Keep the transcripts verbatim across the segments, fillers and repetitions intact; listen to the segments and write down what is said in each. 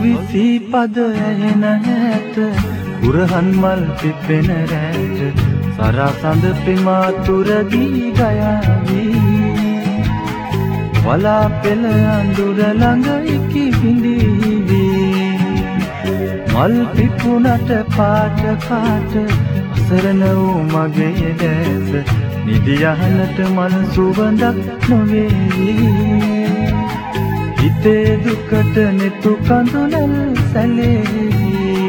කවිසි පද ඇහෙන හැත කුරහන් මල් පිපෙන රැට සරසඳ පිමාතුර දී ගයාවී වලා පෙළ අඳුර ළඟ ඉකි බිඳීවී මල් පිපුණට පාට පාට අසරණ වූ මගේ දැස නිදියහනට මල් සුවඳක් නොවේවී හිතේ දුකට නෙතු කඳුලල් සැලේවී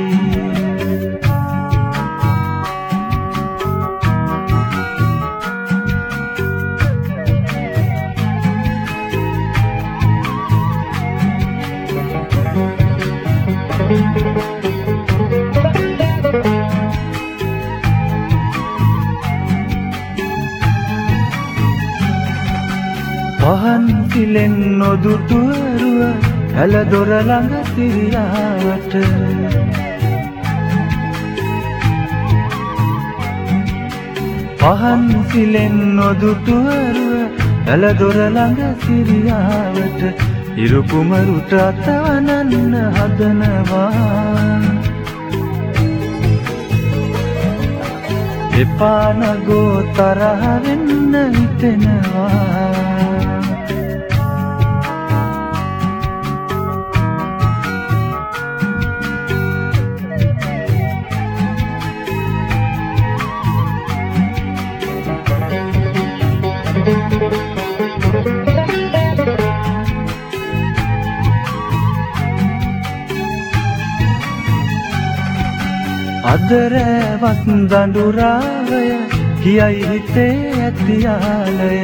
පහන් සිලෙන් නොදුටුවරුව හැල දොර ළඟ සිරියාවට පහන් සිලෙන් නොදුටුවරුව හැල දොර ළඟ සිරියාවට ඉරුකුමරුට අතවනන්න හදනවා එපා නගෝ තරහ වෙන්න හිතෙනවා අදරවත් දඬුරාවය කියයි හිතේ ඇතියාලය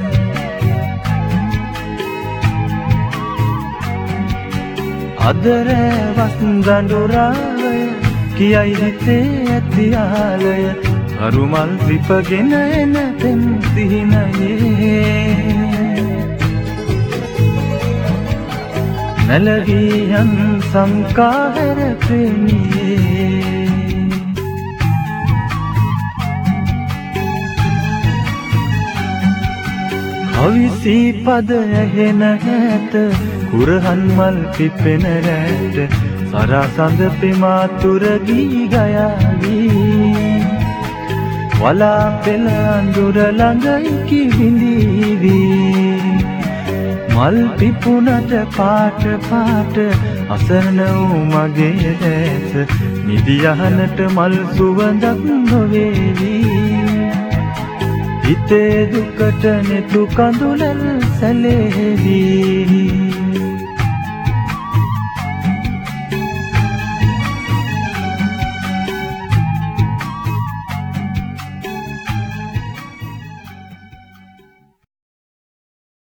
අදරවත් දඬුරාවය කියයි හිතේ ඇතියාලය කරුමල් විපගෙන එන තෙම් සිහිනයේ නැලවියන් සංකාර ප්‍රේමියේ කවිසි පද ඇහෙන හැත කුරහන් මල් පිපෙන රැට සරසඳ පිමාතුර දී ගයාවී වලා පෙළ අඳුර ළඟ ඉකි බිඳීවී මල් පිපුණට පාට පාට අසරණ වූ මගේ දැස නිදියහනට මල් සුවඳක් නොවේවී හිතේ දුකට නෙතු කඳුලල් සැලේවී